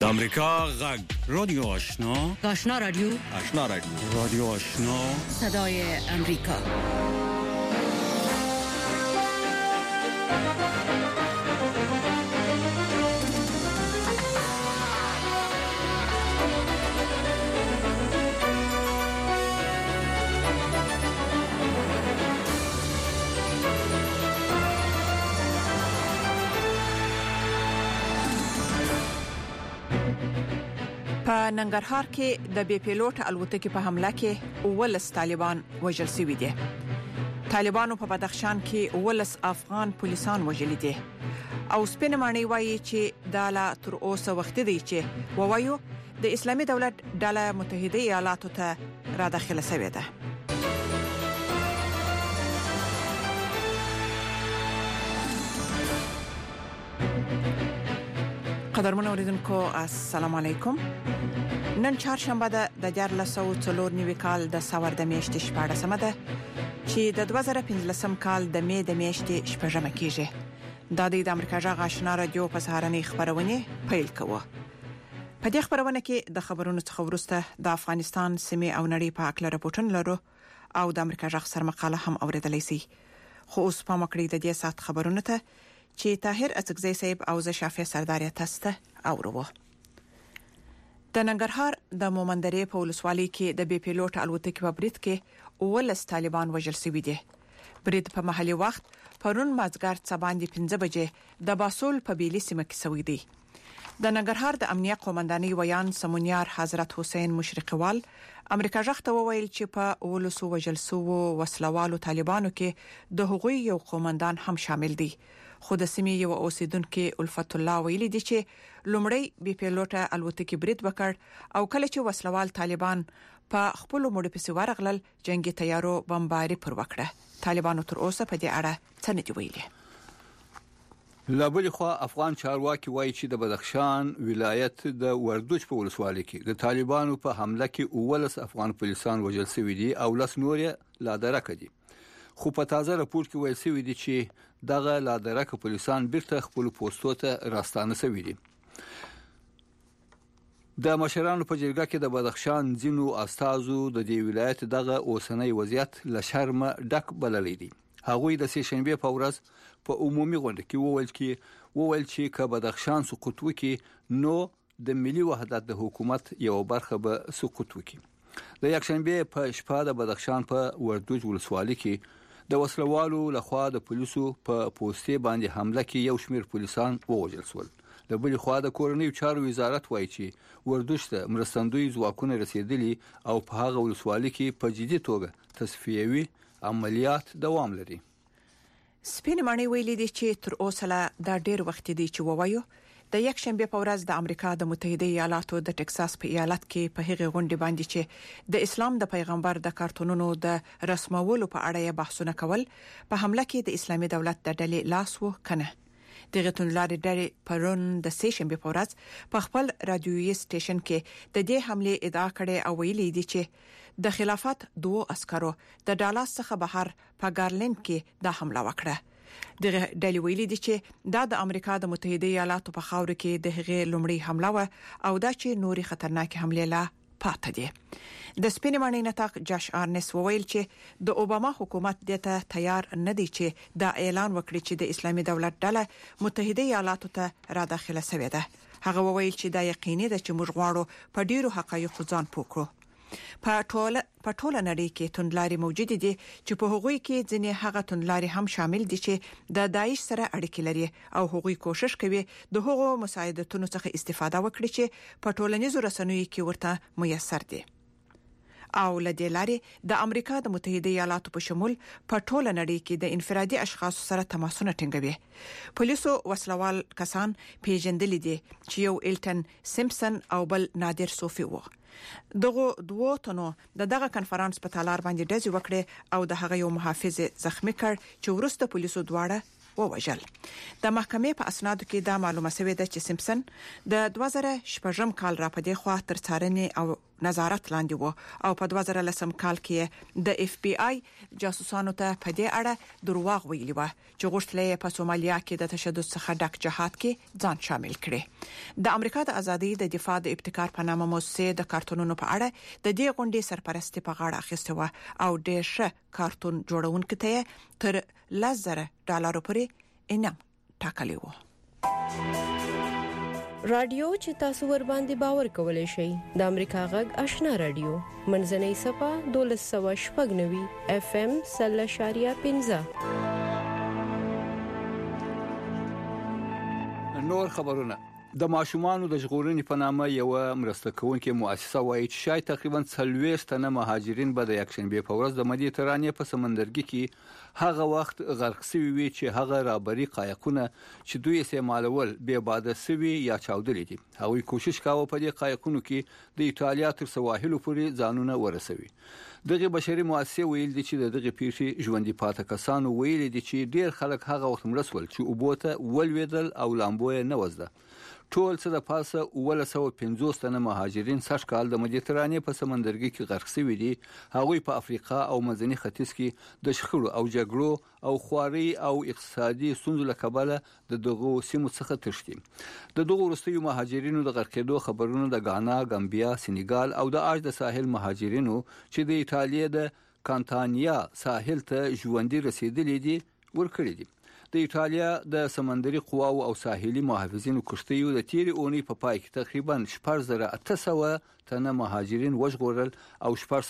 امریکا غږ رادیو آشنا رادیو رادیو آشنا صدای امریکا. په ننګرهار کې د بي پیلوټ الوتکې په حمله کې 19 طالبان وژل شوي دي. طالبانو په بدخشان کې 19 افغان پولیسان وژلي دي. او سپین مانی وایي چې دا لا تر اوسه وخت دی چې ووایو د اسلامي دولت ډله متحده ایالاتو ته را داخله شوې ده. قدرمن اوریدونکو السلام علیکم. نن چهارشنبه ده د 1404 کال د سور د میاشتې 14مه ده چې د 2015 کال د می د میاشتې 14مه کېږي. د امریکا جغ آشنا رادیو په سهارنۍ خبرونه پیل کوو. په دې خبرونه کې د خبرونو څخه وروسته د افغانستان سیمه او نړۍ په اړه راپورټونه لرو او د امریکا جغ سر مقاله هم اوریدلای شي. خو اوس په مکړې د دې سات خبرونه ته چې طاهر اڅکزی صاحب او ز شافعي سردار تاسته اورو. د ننګرهار د مومندرې په ولسوالۍ کې د بي پیلوټ الوتکې په برید کې 19 طالبان وژل شوي دي. برید په محلي وخت پرون مازګر څه باندې 15 بجې د باسول په بیلي سیمه کې شوی دی. د ننګرهار د امنیه قومندانۍ ویان سمونیار حضرت حسین مشرقوال امریکا جغ ته وویل چې په 19 وژل شوو وسلوالو طالبانو کې د هغوی یو قومندان هم شامل دی. خو د سیمې یو اوسیدونکو الفت الله ویلي دي چې لومړی بي پیلوټ الوتکې برید وکړ او کله چې وسلوال طالبان په خپل مړ پسې ورغلل جنگي تیارو بمباري پر وکړه. طالبانو تر اوسه په دې اړه څه نه دی ویلي. لابل خو افغان چارواکي وایي چې د بدخشان ولایت د وردوج په ولسوالۍ کې د طالبانو په حمله کې 19 افغان پولیسان وژل شوي دي او لس نور لا درکه دي. خو په تازه راپور کې ویل شوی دی چې دغه لا درکه پولیسان بیرته خپل پوسټو ته راستانه شوي دي. د مشرانو په جرګه کې د بدخشان ځینو استازو د دې ولایت دغه اوسنۍ وضعیت له شرم ډک بللی دي. هغوی د سې شنبه په ورځ په عمومي غونډه کې وویل چې که بدخشان سقوط وکړي نو د ملي وحدت د حکومت یو برخه به سقوط وکړي. د یکشنبه په شپه د بدخشان په وردوج ولسوالۍ کې د وسلوالو لخوا د پولیسو په پوسټي باندې حمله کې یو شمېر پولیسان ووژل شول. د بل خوا د کورنۍ چارو وزارت وایي چې وردوج ته مرستندوی ځواکونه رسیدلي او په هغه ولسوالۍ کې په جدي توګه تصفیوي عملیات دوام لري. سپین مانی ویلي دي چې تر اوسه لا دا ډیر وخت دی چې ووایو د یکشنبه په ورځ د امریکا د متحده ایالاتو د ټکساس په ایالت کې په هغه غونډه باندې چې د اسلام د پیغمبر د کارتونونو د رسمولو په اړه بحثونه کول په حمله کې د اسلامي دولت د ډلې لاس و کنه. دغه تنلاري ډلې پرون د سې شنبه په ورځ په خپل رادیويي سټیشن کې د دې حمله ادعا کړې او ویلي دي چې د خلافت دوه عسکرو د ډالاس څخه بهر په ګارلند کې د حمله وکړه. دغه ډلې ویلي دي چې دا د امریکا د متحده ایالاتو په خاور کې د هغې لومړی حمله و او دا چې نوري خطرناک حمله لا پاتې دي. د سپین مانی نتاق جاش آرنس وویل چې د اوباما حکومت دته تیار نه دی چې دا اعلان وکړي چې د اسلامي دولت ډله متحده ایالاتو ته را داخله شوې ده. هغه وویل چې دا یقیني ده چې موږ غواړو په ډیرو حقایقو ځان پوکړو. په ټوله نړۍ کې توندلاري موجود دي چې په هغوی کې ځینې هغه توندلاري هم شامل دي چې د داعش سره اړیکې لري او هغوی کوشش کوي د هغو مساعدتونو څخه استفاده وکړي چې په ټولنیزو رسنیو کې ورته میسر دي. او لدې لارې د امریکا د متحده ایالاتو په شمول په ټوله نړۍ کې د انفرادي اشخاص سره تماسونه ټینګوي. پولیسو وسلوال کسان پیژندل دي چې یو ایلټن سیمپسن او بل نادر صوفي وو. دغه دوه تنو دغه کنفرانس په تالار باندې ډزې وکړي او د هغه یو محافظ زخمی کړ چې ورسته پولیسو دواړه ووژل. د محکمې په اسنادو کې دا معلومه شوې ده چې سیمپسن د 2014 کال را پدې خوا تر څارنې او نظارت لاندې وو او په 2010 کال کې د اف بي آی جاسوسانو ته په دې اړه دروغ ویلي و چې غوښتل په سومالیا کې د تشدد څخه ډک جهاد کې ځان شامل کړي. د امریکا د ازادي د دفاع د ابتکار په نامه مؤسسه د کارتونونو په اړه د دې غونډې سرپرستی په غاړه اخیسته و او ډېر ښه کارتون جوړونکو ته تر $10,000 پورې انعام ټاکلی و. رادیو چې تاسو ور باندې باور کولای شئ د امریکا غږ آشنا رادیو منځنۍ صفه 1290 اف ام 0.15. نور خبرونه. د ماشومانو د ژغورنې په نامه یو مرسته کوونکې مؤسسه وایي چې شاید تقریبا 40 تنه مهاجرین به د یکشنبه په ورځ د مدیترانې په سمندرګي کې هغه وخت غرق شوي وي چې هغه رابري قایقونه چې دوی استعمالول به باده سوي یا چاودلې دي. هغوی کوشش کاوه په دې قایقونو کې د ایتالیا تر سواحل پورې ځانونه ورسوي. دغه بشري مؤسسه ویل دي چې دغه پیښې ژوندۍ پاتې کسانو ویل دي چې ډیر خلک هغه وخت مرسول چې اوبوته ولویدل او لامبوې نه وزده. ټول څه د پاسه 250 تنه مهاجرین سږ کال د مدیترانې په سمندرګي کې غرق شوي دي. هغوی په افریقا او منځني ختیځ کې د شخړو او جګړو او خواري او اقتصادي ستونزو له کبله د دغو سیمو څخه تښتي. د دغو وروستیو مهاجرینو د غرقېدو خبرونه د غانا، گامبیا، سینیګال او د اج د ساحل مهاجرینو چې د ایتالیا د کانتانیا ساحل ته ژوندۍ رسیدلې دي ورکړي دي. د ایتالیا د سمندري قواو او ساحلي محافظینو کشتیو د تیری اونۍ په پای کې تقریبا 4800 تنه مهاجرین وژغورل او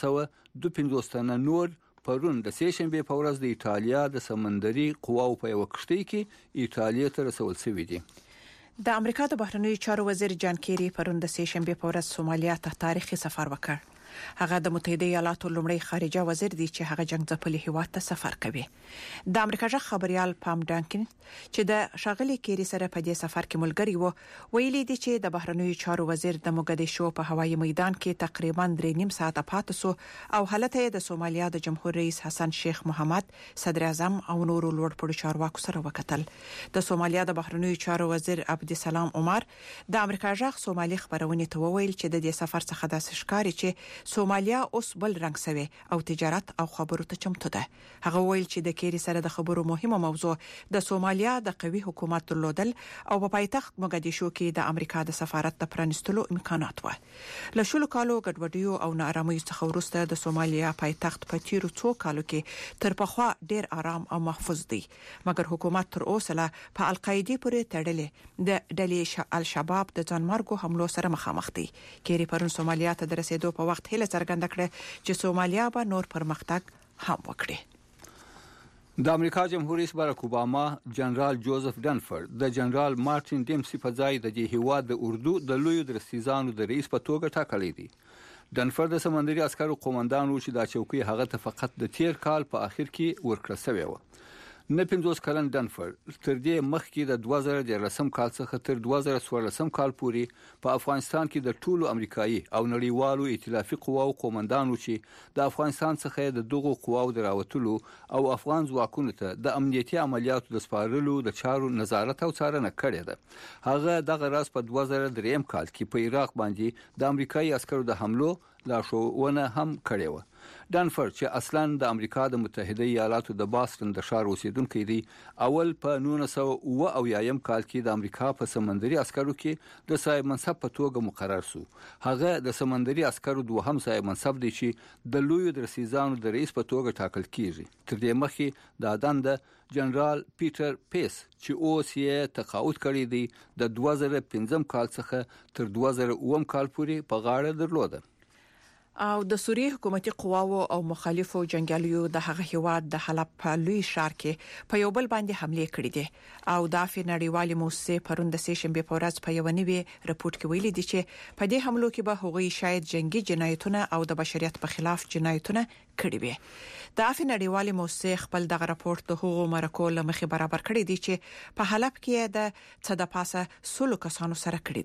452 تنه نور پرون د سهشنبه په ورځ د ایتالیا د سمندري قواو په یو کشتۍ کې ایتالیا ته رسول شوی دي. د امریکا د بهرنیو چارو وزیر جان کیری پرون د سهشنبه په ورځ سومالیا ته تاریخي سفر وکړ. هغه د متحده ایالاتو لومړی خارجه وزیر دی چې هغه جنگ ځپلي هیواد ته سفر کوي. د امریکا ځخ خبريال پام ډانکن چې د شاغلي کیری سره په دې سفر کې ملګری وو ویلي دی چې د بهرنیو چارو وزیر د موګدیشو په هوایي میدان کې تقریبا 3.5 ساعته پاتې سو او حالت د سومالیا د جمهور رئیس حسن شیخ محمد، صدر اعظم او نورو لوړ پوړو چارواکو سره وکتل. د سومالیا د بهرنیو چارو وزیر عبدالسلام عمر د امریکا ځخ سومالي خبرونه ته وویل چې د دې سفر څخه د ښکاری چې سومالیا اوس بل رنګ سوي او تجارت او خبرو ته چمتو ده. هغه ویل چې د کیری سره د خبرو مهمه موضوع د سومالیا د قوي حکومت درلودل او په پایتخت موګدیشو کې د امریکا د سفارت د پرانستلو امکانات و. له شلو کالو ګډوډیو او ناارامۍ څخه وروسته د سومالیا پایتخت په تیرو څو کالو کې تر پخوا ډیر آرام او محفوظ دی، مګر حکومت تر اوسه لا په القاعده پورې تړلې د ډلې الشباب د ځانمرګو حملو سره مخامخ دي. کیری پرون سومالیا ته د رسیدو په وخت هله څرګنده کړه چې سومالیا به نور پرمختګ هم وکړي. د امریکا جمهور رئیس باراک اوباما جنرال جوزف ډنفورد د جنرال مارټین ډیمسي په ځای د دې هیواد د اردو د لویو درستیزانو د رئیس په توګه ټاکلی دی. ډنفورد د سمندري عسکرو قومندان و چې د چوکۍ هغه ته فقط د تیر کال په اخر کې ورکړل شوی و. نه 50 کلن ډنفورد تر دې مخکې د 2013 کال څخه تر 2014 کال پورې په افغانستان کې د ټولو امریکایي او نړیوالو ائتلافي قواو قومندانو چې د افغانستان څخه د دغو قواو دراوتلو او افغان ځواکونو ته د امنیتي عملیاتو د سپارلو د چارو نظارت او څارنه کړې ده. هغه دغه راز په 2003 کال کې په عراق باندې د امریکایي عسکرو د حملو لارښوونه هم کړې و. ډنفورد چې اصلاً د امریکا د متحده ایالاتو د باستون د ښار اوسیدونکی دی، اول په 1979 کال کې د امریکا په سمندري عسکرو کې د صاحب منصب په توګه مقرر شو. هغه د سمندري عسکرو دوهم صاحب منصب دی چې د لویو درستیزانو د رئیس په توګه ټاکل کیږي. تر دې مخکې د دنده جنرال پیټر پیس چې اوس یې تقاعد کړی دی د 2015 کال څخه تر 2009 کال پورې په غاړه درلوده. او د سوریه حکومتي قواو او مخالفو جنگیالیو د هغه هیواد د حلب په لوی ښار کې په یو بل باندې حمله کړې دي او د نړیوالې موسسې پرون د سهشنبه په ورځ په یو نوي رپورت کې ویلي دي چې په دې حملو کې به هغوی شاید جنگي جنایتونه او د بشریت په خلاف جنایتونه کړي وي. د نړیوالې موسسې خپل دغه رپورت د هغو مرکو لمخې برابر کړی دی چې په حلب کې د څه د پاسه 100 کسانو سره کړی دي.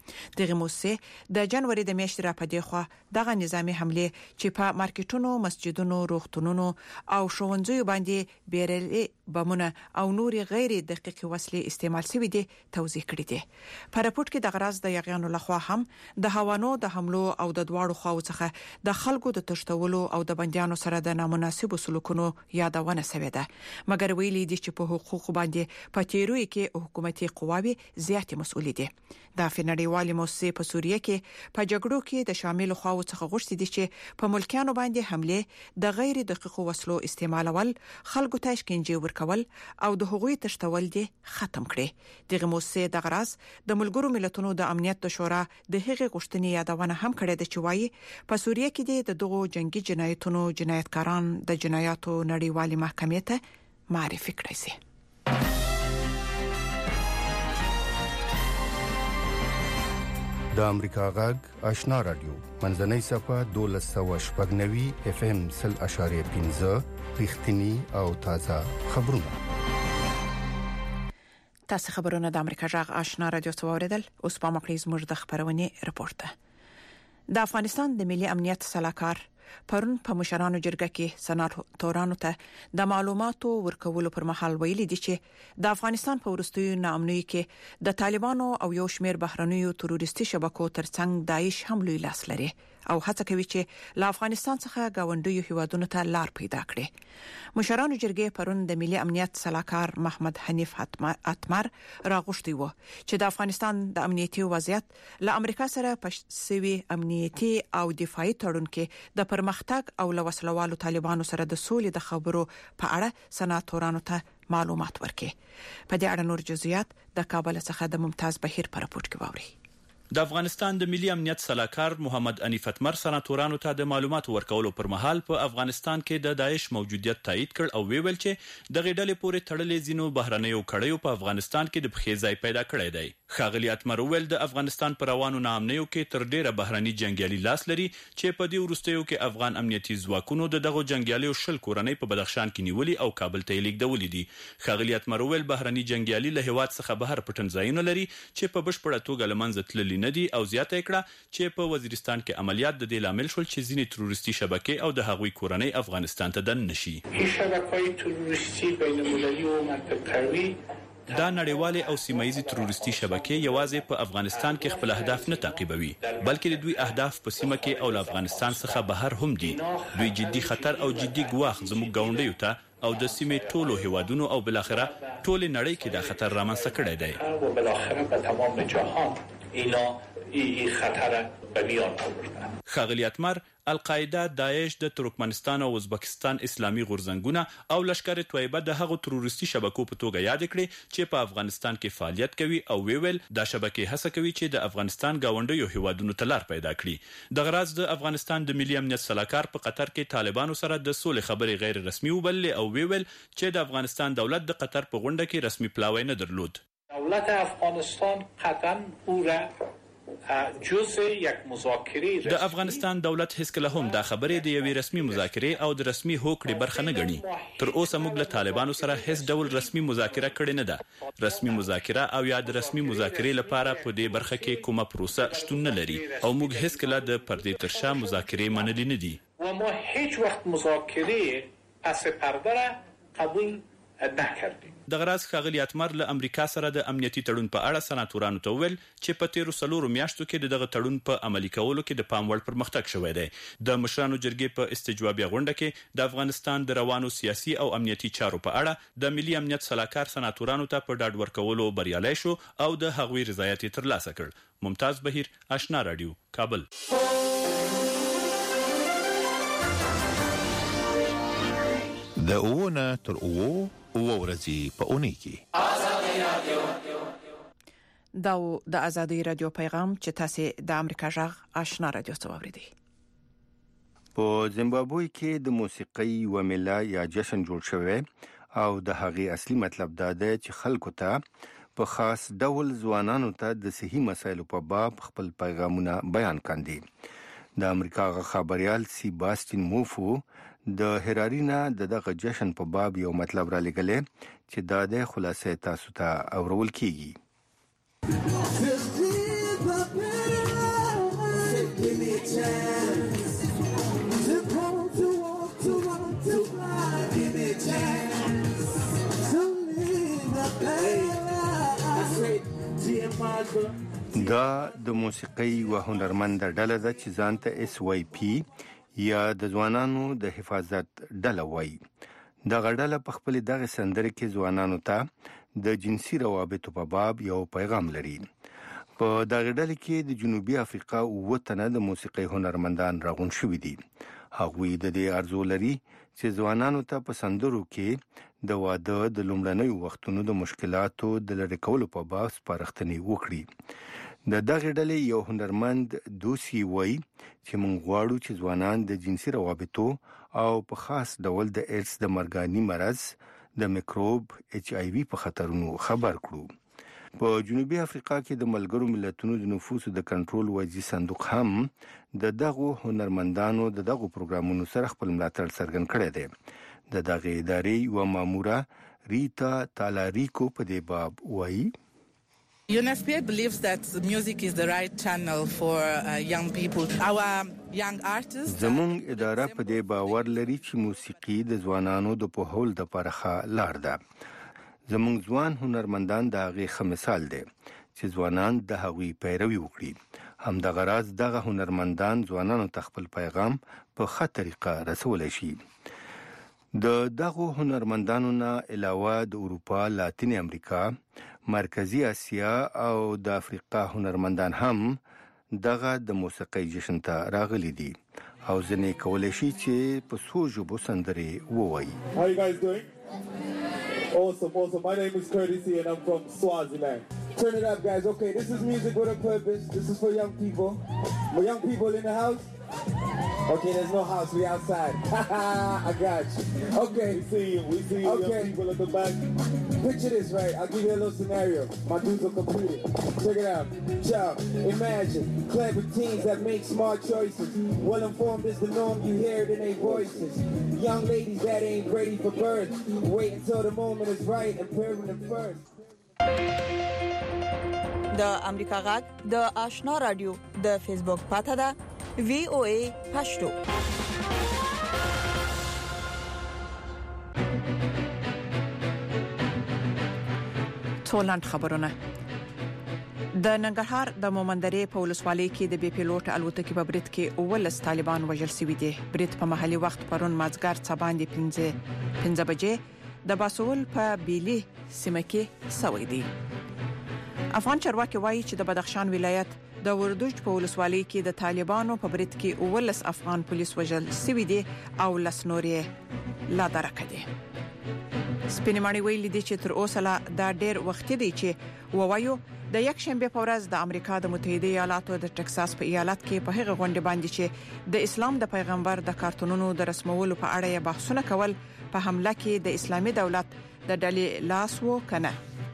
دغه موسسه د جنوري د میاشتې را پدې خو دغه نظامی حمله چې په مارکیټونو، مسجدونو، روغتونونو او ښوونځیو باندې بیرلي بمونه او نور غیر دقیق وسلې استعمال شوي دي توضیح کړی دي. په راپورټ کې د غراض د یغیانو لخوا هم د هوانو د حملو او د دواړو خواو څخه د خلکو د تشتولو او د بنديانو سره د نامناسب سلوکونو یادونه شوې ده. مګر ویلي دي چې په حقوق باندې په تیروي کې حکومتي قواوی زیاتې مسؤلې دي. د فنړیوالې موسسې په سوریه کې په جګړو کې د شامل خواو څخه غوښتي دي چې په ملکیانو باندې حمله د غیر دقیق وسلو استعمالول، خلکو ته شکنجه ورکول او د حقوقي تشتول دي ختم کړي. دغه موسسې د غراض د ملګرو ملتونو د امنیت شورا د هغې غوښتنې یادونه هم کړې ده چې وايي په سوریه کې د دغو جنگي جنایتونو جنایتکاران د جنایاتو نړیوالې محکمې ته معرفي کړي شي. د امریکا غږ آشنا رادیو منځنۍ صفه 1290 اف ام 0.15 رښتینی او تازه خبرونه. تاسو خبرونه د امریکا غږ آشنا رادیو څوریدل. اوس په مقریز موږ د خبرونه رپورټ. د افغانستان د ملي امنیت صلاحکار پرون په مشرانو جرګه کې سناتورانو ته د معلوماتو ورکولو پر مهال ویلي دي چې د افغانستان په ورستیو ناامنۍ کې د طالبانو او یو شمېر بهرنیو تروریستي شبکو ترڅنګ داعش هم لوی لاس لري او هڅه کوي چې له افغانستان څخه گاونډیو هیوادونو ته لار پیدا کړي. مشرانو جرګې پرون د ملي امنیت صلاحکار محمد حنیف اتمر راغوښتي وو چې د افغانستان د امنیتي وضعیت له امریکا سره پښسوي امنیتي او دفاعي تړون کې د پرمختګ او له وسلوالو طالبانو سره د سولې د خبرو په اړه سناتورانو ته معلومات ورکړي. په دې اړه نور جزئیات د کابل څخه د ممتاز بهیر په راپورټ کې واوري. د افغانستان د ملي امنیت صلاحکار محمد انیف اتمر سناتورانو ته د معلوماتو ورکولو پر مهال په افغانستان کې د داعش موجودیت تایید کړ او ویل چې د غډلې پورې تړلې زینو بهرنیو کړیو په افغانستان کې د بخې ځای پیدا کړی دی. خاغلی اتمر ویل د افغانستان پر روانو نامنیو کې تر ډیره بهرني جنگیالي لاس لري چې په دې ورستیو کې افغان امنیتي ځواکونو دغه جنگیالي شل کورنۍ په بدخشان کې نیولي او کابل ته لیږدولې دي. خاغلی اتمر ویل بهرني جنگیالي له هواد څخه بهر پټنځایونه لري چې په بشپړه توګه لمنځه تللي نه دي او زیاته کړه چې په وزیرستان کې عملیات د دې لامل شول چې ځینې تروریستي شبکې او د هغوی کورنۍ افغانستان ته دن نشي. شبکه‌های تروریستی بین‌المللی و منطقه‌وي دا نړیوالې او سیمایي تروریستي شبکې یوازې په افغانستان کې خپل اهداف نه تعقیبوي بلکې د دوی اهداف په سیمه کې او له افغانستان څخه بهر هم دي. دوی جدي خطر او جدي ګواښ زموږ ګاونډیو ته او د سیمې ټولو هیوادونو او بالاخره ټول نړۍ کې دا خطر رامنځته کړی دی. و بالاخره په تمام جهان اینا ای خطر به میان آوردن. خاغلی اتمر القاعده، داعش، د ترکمنستان او ازبکستان اسلامي غورځنګونه او لشکره طیبه د هغو تروریستي شبکو په توګه یاد کړي چې په افغانستان کې فعالیت کوي او ویل دا شبکې هڅه کوي چې د افغانستان گاونډیو هیوادونو ته لار پیدا کړي. د غراض د افغانستان د ملي امنیت صلاحکار په قطر کې طالبانو سره د سولې خبرې غیر رسمي وبللې او ویل چې د افغانستان دولت د قطر په غونډه کې رسمي پلاوی نه درلود. دولت افغانستان قطعا او را جزء یک مذاکره د افغانستان دولت هیڅ کله هم دا خبرې د یوې رسمي مذاکره او د رسمي هوکړې برخه نه ګڼي. تر اوسه موږ له طالبانو سره هیڅ ډول رسمي مذاکره کړې نه ده. رسمي مذاکره او یا د رسمي مذاکرې لپاره په دې برخه کې کومه پروسه شتون نه لري او موږ هیڅ کله د پردې تر شا مذاکرې منلې نه دي. و ما هیڅ وخت مذاکره پس پرده را قبول نکردیم. د غراض خاغلی اتمر له امریکا سره د امنیتي تړون په اړه سناتورانو ته ویل چې په 13 میاشتو کې دغه تړون په عملي کولو کې د پام وړ پرمختګ شوی دی. د مشرانو جرګې په استجوابي غونډه کې د افغانستان د روانو سیاسي او امنیتي چارو په اړه د ملي امنیت صلاحکار سناتورانو ته په ډاډ ورکولو بریالي شو او د هغوی رضایت ترلاسه کړ. ممتاز بهیر، آشنا رادیو، کابل. د اوونه تر اوو ورځې په اونۍ کې آزادي رادیو د آزادي رادیو پیغام چې تاسو د امریکا غږ آشنا رادیو څخه اورئ. په زیمبابوې کې د موسیقي و میله یا جشن جوړ شوی او د هغې اصلي مطلب دا دی چې خلکو ته په خاص ډول ځوانانو ته د صحي مسایلو په باب خپل پیغامونه بیان کاندي. د امریکا غږ خبريال سیباستین موفو د هرارینا دغه جشن په باب یو مطلب را لګلې چې دا د خلاصې تاسو ته اورول کیږي. chance to go to walk to run to fly. Give me a chance to live the life. Dear mother. دا د موسیقي و هنرمند ډله ده چې ځانته SYP یا د ځوانانو د حفاظت ډله وایي. دغه ډله په خپل دغه سندره کې ځوانانو ته د جنسي روابطو په باب یو پیغام لري. په دغه ډله کې د جنوبي افریقا 9 تنه د موسیقي هنرمندان راغون شوي دي. هغوی د دې ارزو لري چې ځوانانو ته په سندرو کې د واده د لومړنیو وختونو د مشکلاتو د لرې کولو په باب سپارښتنې وکړي. د دغه ډلې یو هنرمند دوسی وایي چې موږ غواړو چې ځوانان د جنسي روابطو او په خاص ډول د ایډز د مرګاني مرض د میکروب HIV په خطرونو خبر کړو. په جنوبي افریقا کې د ملګرو ملتونو د نفوسو د کنټرول وایي صندوق هم د دغو هنرمندانو د دغو پروګرامونو سره خپل ملاتړ څرګند کړی دی. د دغه ادارې یو ماموره ریتا تالاریکو په دې باب وایي UNFPA believes that music is the right channel for young people. Our young artists زمون اداره په دې باور لري چې موسیقي د ځوانانو د پوهول د پرخه لار ده. زمون ځوان هنرمندان د هغې ښه مثال دی چې ځوانان د هغوی پیروي وکړي. همدغه راز دغه هنرمندان ځوانانو ته خپل پیغام په ښه طریقه رسولی شي. د دغو هنرمندانو نه علاوه د اروپا، لاتین امریکا، مرکزی اسیا او د افریقا هنرمندان هم دغه د موسیقي جشن ته راغلي دي او ځنې کولای شي چې په څو ژبو سندرې ووایي. How you guys doing? Awesome. My name is Curtis and I'm from Swaziland. Turn it up, guys. Okay, this is music with a purpose. This is for young people. For young people in the house. Okay, there's no house. We outside. I got you. Okay. We see you okay. Young people at the back. Picture this, right? I'll give you a little scenario. My dudes are computer. Check it out. Ciao. Imagine clever teens that make smart choices. Well informed is the norm. You hear it in their voices. Young ladies that ain't ready for birth. Wait until the moment is right and pairing them first. د امریکا غږ د آشنا رادیو د فیسبوک پاته ده VOA پښتو. ټولنډ خبرونه. د ننګرهار د مومندرې په ولسوالۍ کې د بي پیلوټ الوتکې په برید کې 19 طالبان وژل شوي دي. برید په محلي وخت پرون مازګر څه باندې 15 بجې د باسول په بیلی سیمه کې شوی دی. افغان چارواکي وایي چې د بدخشان ولایت د وردوج په ولسوالۍ کې د طالبانو په برید کې 19 افغان پولیس وژل شوي دي او لس نورې لا درکه دي. سپینمانی ویلي دي چې تر اوسه لا دا ډېر وخت دی چې ووایو د یک شنبه په ورځ د امریکا د متحده ایالاتو د ټکساس په ایالت کې په هغه غونډه باندې چې د اسلام د پیغمبر د کارتونونو د رسمولو په اړه بحثونه کول په حمله کې د اسلامي دولت د ډلې لاس و کنه.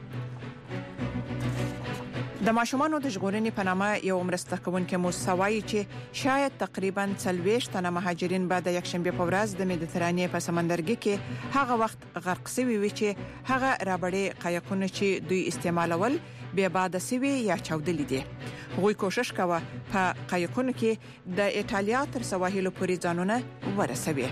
د ماشومانو د ژغورنې په نامه یو مرسته کوونکې موسسه چې شاید تقریبا 40 تنه مهاجرین به د یک شنبه په ورځ د مدیترانې په سمندرګي کې هغه وخت غرق شوي وي چې هغه رابړې قایقونه چې دوی استعمالول بیا بعد سوي یا چاودلې دي. غوی کوشش کوي په قایقونو کې د ایتالیا تر سواحلو پورې ځانونه ورسوي.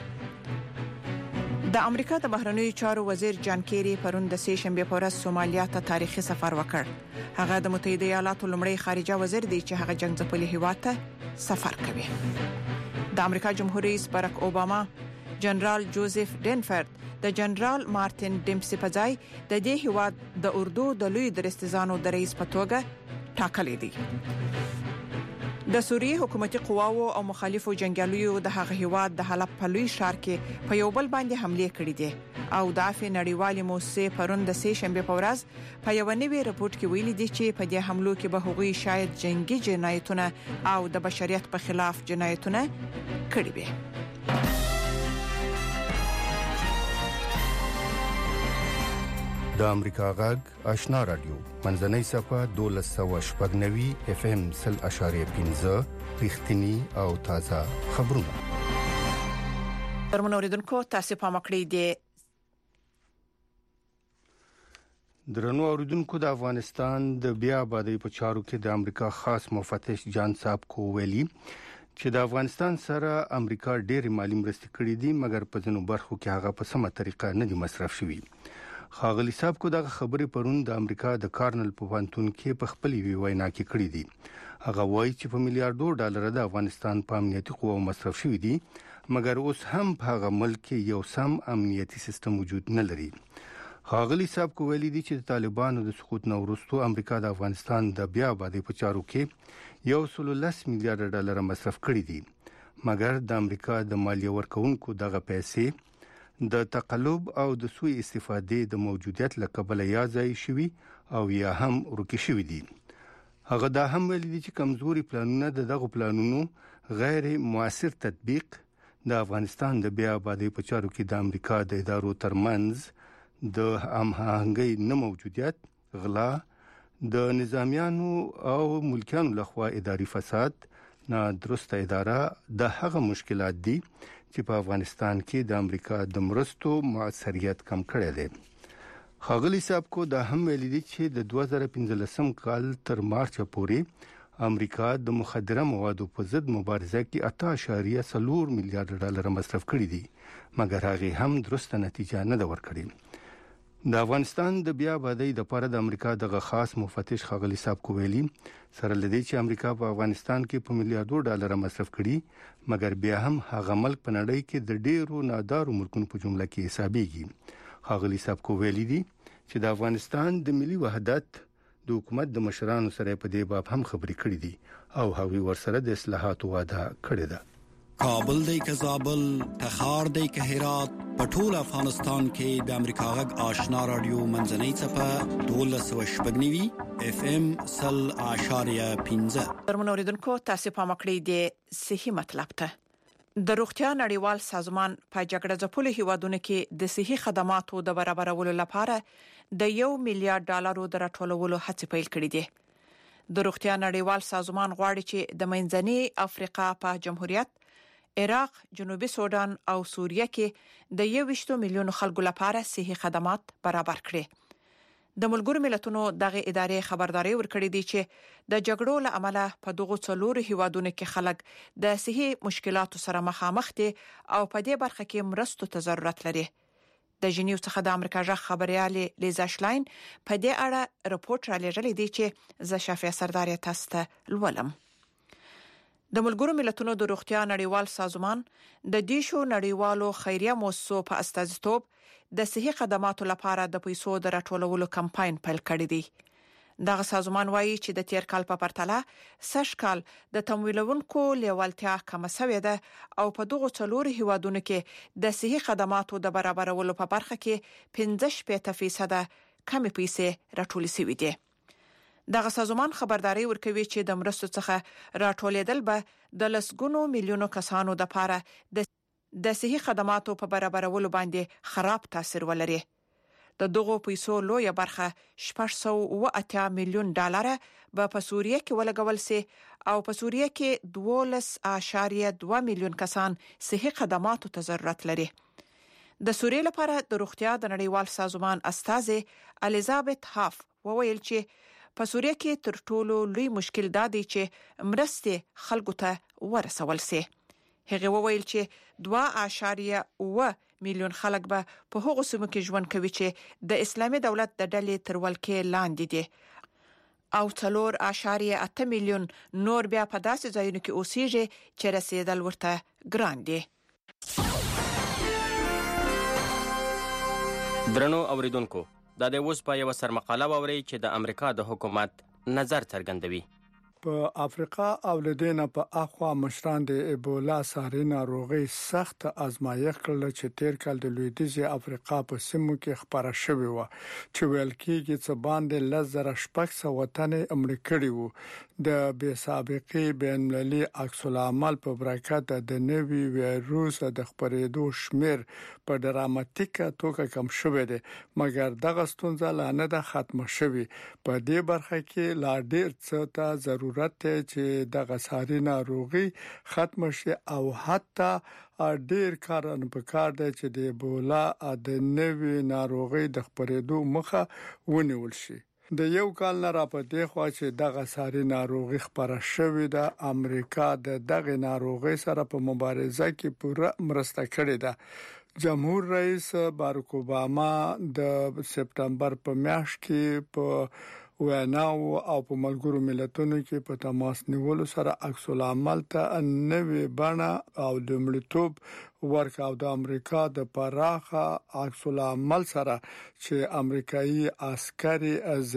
د امریکا د بهرنیو چارو وزیر جان کیری پرون د سه شنبه په ورځ سومالیا ته تاریخي سفر وکړ. هغه د متحده ایالاتو لومړی خارجه وزیر دی چې هغه جنگ ځپلي هیواد ته سفر کوي. د امریکا جمهور رئیس باراک اوباما جنرال جوزف ډینفورد د جنرال مارټین ډیمسي په ځای د دې هیواد د اردو د لوی درستیزانو د رئیس په توګه ټاکلی دی. د سوریه حکومتي قواو او مخالفو جنگیالیو د هغه هیواد د حلب په لوی ښار کې په یو بل باندې حمله کړې دي او د عفو نړیوالې موسسې پرون د سه شنبه په ورځ په یو نوي رپورت کې ویلي دي چې په دې حملو کې به هغوی شاید جنگي جنایتونه او د بشریت په خلاف جنایتونه کړي وي. د امریکا غږ آشنا رادیو منځنۍ صفه 1290 FM 0.5 رښتینی او تازه خبرونه. پرمنو اوریدونکو تاسو په مکړې دي. درنو اوریدونکو د افغانستان د بیا آبادی په چارو کې د امریکا خاص مفتش جان صاحب کو ویلي چې د افغانستان سره امریکا ډېر مالی مرستې کړې دي مګر په ځینو برخو کې هغه په سمه طریقه نه دي مصرف شوي. خاغلی صاحب کو دغه خبرې پرون د امریکا د کارنل په پوهنتون کې په خپل وینا کې کړې دي. هغه وایي چې په میلیارډو ډالر د افغانستان په امنیتي قوو مصرف شوي دي مګر اوس هم په هغه ملک کې یو سم امنیتي سیستم وجود نه لري. خاغلی صاحب کو ویلي دي چې د طالبانو د سقوط نه وروسته امریکا د افغانستان د بیا آبادی په چارو کې 110 میلیارډ ډالر مصرف کړي دي مګر د امریکا د مالیه ورکونکو دغه پیسې د تقلب او د سوء استفادې د موجودیت لکبل یا ځای شوي او یا هم ورکه شوي دي. هغه دا هم ویلي دي چې کمزوري پلانونه دغه پلانونو غیر مؤثر تطبیق د افغانستان د بیا آبادی په چارو کې د امریکا د ادارو ترمنځ د هماهنګۍ نه موجودیت، غلا، د نظامیانو او ملکیانو لخوا اداري فساد، نادرسته اداره د هغه مشکلات دي چې په افغانستان کې د امریکا د مرستو موثریت کم کړی دی. خاغلی صاحب کو دا هم ویلي دي چې د 2015 کال تر مارچ پورې امریکا د مخدره موادو په ضد مبارزه کې 8.4 میلیارډ ډالر مصرف کړي دي مګر هغه هم درسته نتیجه نه ده ورکړې. د افغانستان د بیا آبادی لپاره د امریکا دغه خاص مفتش خاغلی صاحب کو ویلي سره لدی چې امریکا په افغانستان کې په میلیارډو ډالر مصرف کړي مګر بیا هم هغه ملک په نړۍ کې د ډیرو نادارو ملکونو په جمله کې حسابيږي. خاغلی صاحب کو ویلي دي چې د افغانستان د ملي وحدت د حکومت د مشرانو سره په دې باب هم خبرې کړې دي او هغوی ورسره د اصلاحاتو وعده کړې ده. کابل دی که زابل، تخار دی که هرات، په ټول افغانستان کې د امریکا غږ آشنا رادیو منځنۍ څپه 12.9 FM 0.15. درمن اوریدونکو تاسو په مکړې د صحي مطلب ته د روغتیا نړیوال سازمان په جګړه ځپلو هیوادونو کې د صحي خدماتو د برابرولو لپاره د 1 میلیارډ ډالرو د راټولولو هڅې پیل کړې دي. د روغتیا نړیوال سازمان غواړي چې د منځنۍ افریقا په جمهوریت، عراق، جنوبي سودان او سوریه کې د 21 میلیون خلکو لپاره صحي خدمات برابر کړي. د ملګرو ملتونو دغه ادارې خبرداري ورکړې دي چې د جګړو له امله په دغو څلورو هیوادونو کې خلک د صحي مشکلاتو سره مخامخ دي او په دې برخه کې مرستو ته ضرورت لري. د جنیو څخه د امریکا ژغ خبريالې لیزا شلاین په دې اړه رپورټ را لېږلی دی چې ز شافعه سردار تاسو ته لولم. د ملګرو ملتونو د روغتیا نړیوال سازمان د دیشو نړیوالو خیریه مؤسسو په استازیتوب د صحي خدماتو لپاره د پیسو د راټولولو کمپاین پیل کړی دی. دغه سازمان وایي چې د تیر کال په پرتله سږ کال د تمویلونکو لیوالتیا کم شوې ده او په دغو څلورو هیوادونو کې د صحي خدماتو د برابرولو په برخه کې 15% کمې پیسې راټولې شوې دي. دغه سازمان خبرداري ورکوي چې د مرستو څخه راټولېدل به د لسګونو میلیونو کسانو لپاره د صحي خدماتو په برابرولو باندې خراب تاثیر ولري. د دغو پیسو لویه برخه 608 میلیون ډالر به په سوریه کې ولګول سي او په سوریه کې 12.2 میلیون کسان صحي خدماتو ته ضرورت لري. د سوریه لپاره د روغتیا د نړیوال سازمان استاذ الیزابت هاف وویل چې په سوریه کې تر ټولو لوی مشکل دا دی چې مرستې خلکو ته ورسول سي. هغه وویل چې 2.8 میلیون خلک به په هغو سیمو کې ژوند کوي چې د اسلامي دولت د ډلې تر ولکې لاندې دي او 4.8 میلیون نور بیا په داسې ځایونو کې اوسېږي چې رسیدل ورته ګران دي. درنو اوریدونکو دا د اوس په یو سرمقاله ووري چې د امریکا د حکومت نظر څرګندوي. په افریقا او لدینه په اخوا مشران د ایبولا ساري ناروغي سخت ازمایښت کړل چې تیر کال د لویدیځي افریقا په سیمو کې خبره شوې و چې ویل کېږي چې باندې لزر شپږ سوتنه امریکړي وو. د بې سابقې بین‌المللي عکس العمل په برکت د نوي وایروس د خپرېدو شمیر په ډراماتیکه توګه کم شوې ده مګر دغه ستونزه لا نه ده ختمه شوې. په دې برخه کې لا ډېر څه ته ضرورت دی چې دغه ساري ناروغي ختم شي او حتی ډېر کارونه پکار دی چې د ایبولا د نوي ناروغي د خپرېدو مخه ونیول شي. د یو کال نه را پدې خو چې دغه ساري ناروغي خبره شوې ده امریکا د دغه ناروغي سره په مبارزه کې پوره مرسته کړې ده جمهور رئیس باراک اوباما د سپتمبر په میاشت کې په ویناو او په ملګرو ملتونو کې په تماس نیولو سره عکس العمل ته نوې بڼه او د ملتوب ورکاو د امریکا د پراخه عکس العمل سره چې امریکایي عسکري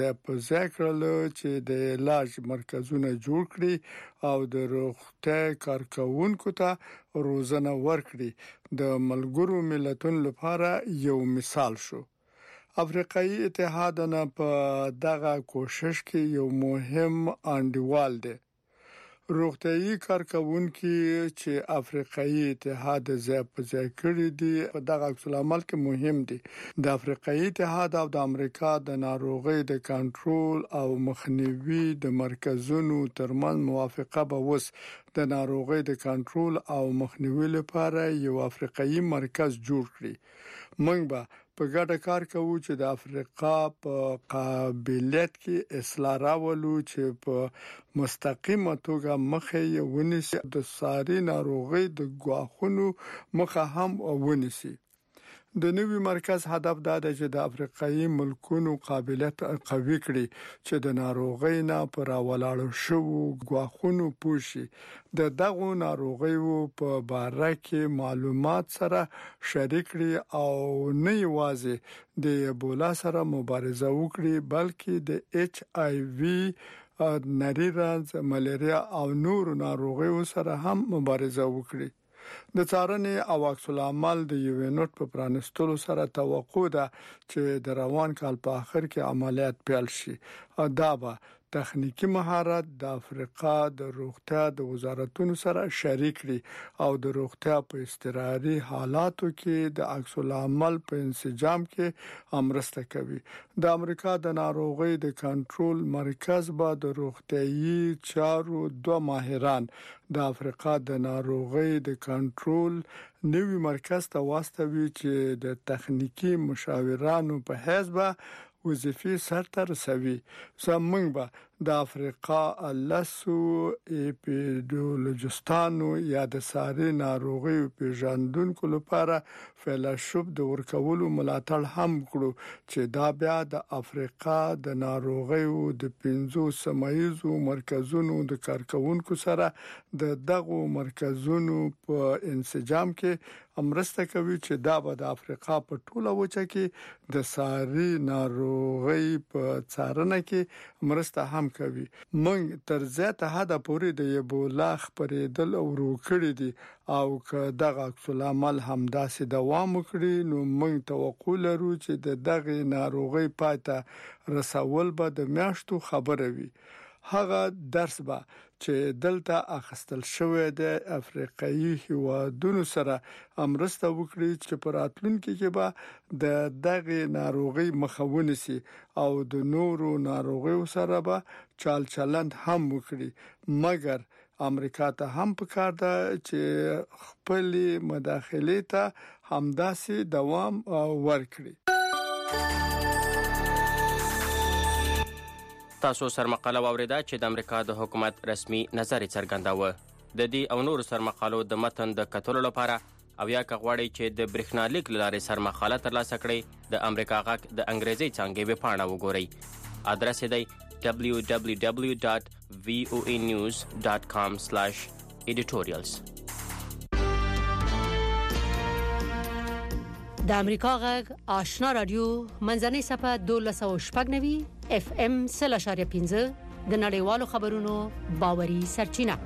ذکرل چې د علاج مرکزونه جوړ کړي او د روغتیا کارکونکو ته روزنه ورکړي د ملګرو ملتونو لپاره یو مثال شو افریقایي اتحاد نه په دغه کوشش کې یو مهم انډیوال دی روغتيایي کارکونکو چې افریقایي اتحاد ځای کړی دي په دغه عکس العمل کې مهم دي د افریقایي اتحاد او د امریکا د ناروغي د کنټرول او مخنیوي د مرکزونو ترمن موافقه به وس د ناروغي د کنټرول او مخنیوي لپاره یو افریقایي مرکز جوړ کړي موږ به په ګډه کار کوو چې د افریقا په قابلیت کې اصلاح راولو چې په مستقیمه توګه مخه یې ونیسي د ساري ناروغي د غواخونو مخه هم ونیسي د نوي مرکز هدف دا دی چې د افریقایي ملکونو قابلیت قوي کړي چې د ناروغي نه پر ولاړ شو غواخونو پوشي د دغه ناروغیو په باره کې معلومات سره شریک کړي او نه یوازې د ایبولا سره مبارزه وکړي بلکې د ایچ آی وی نری رنځ ملیریا او نور ناروغیو سره هم مبارزه وکړي د څارنې او عکس العمل د یونټ په پرانستلو سره توقع ده چې د روان کال په اخر کې عملیات پیل شي دا به تخنیکی مهارت د افریقا د روغتیا د وزارتونو سره شریک دي او د روغتیا په استراري حالاتو کې د عکس العمل په انسجام کې امرسته کوي د امریکا د ناروغي د کنټرول مرکز به د روغتيایي چارو دوه ماهران د افریقا د ناروغي د کنټرول نوي مرکز ته واستوي چې د تخنیکی مشاورانو په حساب وظیفې سرته رسوي زمونږ به د افریقا لاسو اپیډیولوژیستانو یا د ساري ناروغي پیژندونکو لپاره فیلوشپ د ورکولو ملاتړ هم کړو چې دا بیا د افریقا د ناروغي د 15 سمایزو مرکزونو د کارکونکو سره د دغه مرکزونو په انسجام کې امرسته کوي چې دا به د افریقا په ټوله وچه کې د ساري ناروغي په څارنه کې امرسته هم کوي موږ تر زیاته حد پورې د ایبولا خبرېدل او روکړې دي او که دغه عکس العمل همداسې دوام وکړي نو موږ توقع لرو چې د دغه ناروغي پاتې رسول به د میاشتو خبره وي هغه درس به چې دلته اخستل شوې د افریقایي هیوادونو سره امرسته وکړي چې په راتلونکي کې به د دغه ناروغي مخاونه سي او د نورو ناروغیو سره به چال چلند هم وکړي مګر امریکا ته هم پکار ده چې خپل مداخله ته همداسې دوام ورکړي تاسو سر مقاله واوریده چې د امریکا د حکومت رسمي نظر څرګنداوه د دې او نور سر مقالو د متن د کتلو لپاره او یا کغواړی چې د برېښنالیک لارې سر مقاله ترلاسه کړئ د امریکا غږ د انګریزي څانګې ویب پاڼه وګورئ ادرس دی www.voanews.com/editorials د امریکا غږ آشنا رادیو منځنۍ صفه 1290 اف ام 0.15 د نړیوالو خبرونو باوري سرچینه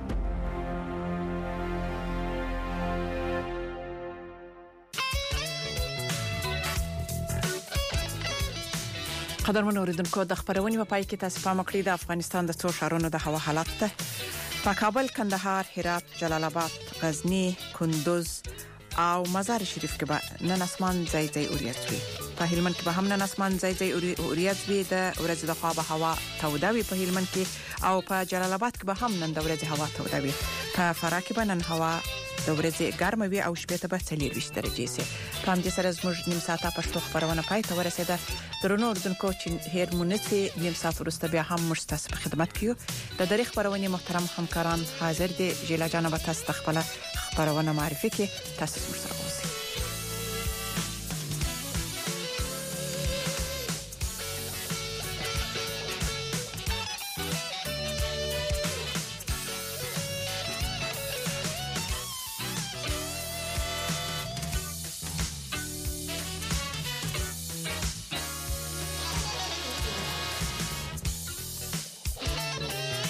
قدرمن اوریدونکو د خبرونې په پای کې تاسو پام کړی د افغانستان د څو ښارونو د هوا حالت ته په کابل، کندهار، هرات، جلال آباد، غزنی، کندوز او مزار شریف کې به نن اسمان ځای ځای اوریځ وي. په هلمند کې به هم نن اسمان ځای ځای اوریځ وي. د ورځې د خوا به هوا توده وي په هلمند کې او په جلال آباد کې به هم نن د ورځې هوا توده وي. په فراه کې به نن هوا د ورځې ګرمه وي او شپه ته به 40 درجې سي. په همدې سره زموږ نیم ساعته پښتو خبرونه پای ته ورسیده. درنو اردوونکو چې هیر مونږه نیم ساعت وروسته بیا هم موږ تاسو په خدمت کیو. د درې خبرونه محترم همکاران حاضر دي. جیلا جان به تاسو خپل خبرونه معرفي کړي. تاسو سره